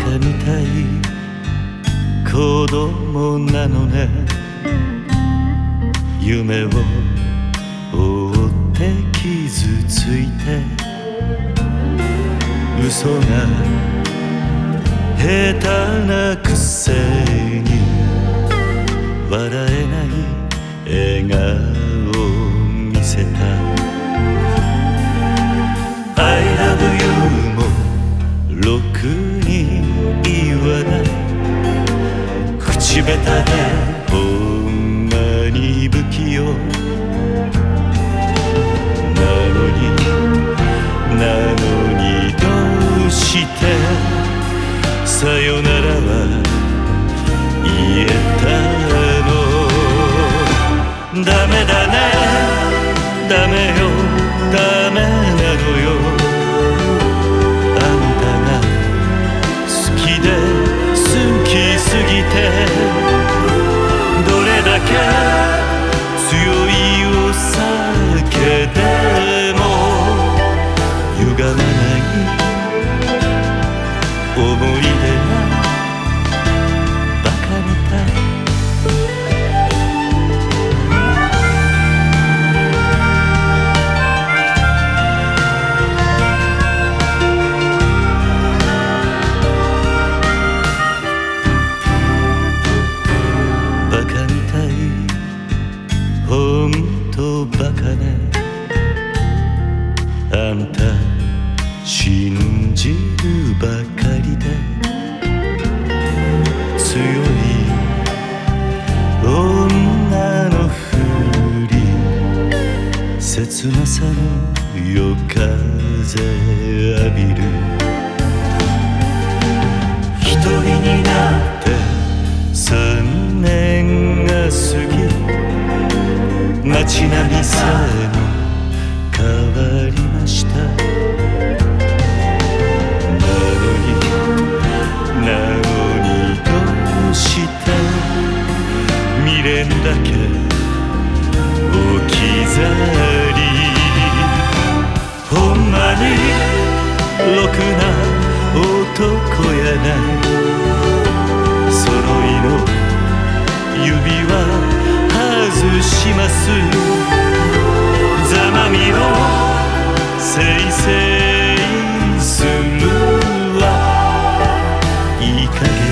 カみたい子供なのね。夢を追って傷ついて嘘が下手なくせに笑えない笑顔を見せた。 I love you もろくに言わない。口下手でほんまに不器用なのにどうしてさよならは言えたの。ダメだね、ダメよ、ダメなのよ。あんたが好きで好きすぎてどれだけ強いお酒でも歪まない思い出がバカみたい。バカみたい、ほんとバカね。あんた信じるばかりで強い女のふり、切なさの夜風浴びる。一人になって3年が過ぎ街並みさえも変わりました。なのにどうして未練だけ置き去り。ほんまにろくな男やない。揃いの指輪外します。ざまみをせいせいするわ。いい加減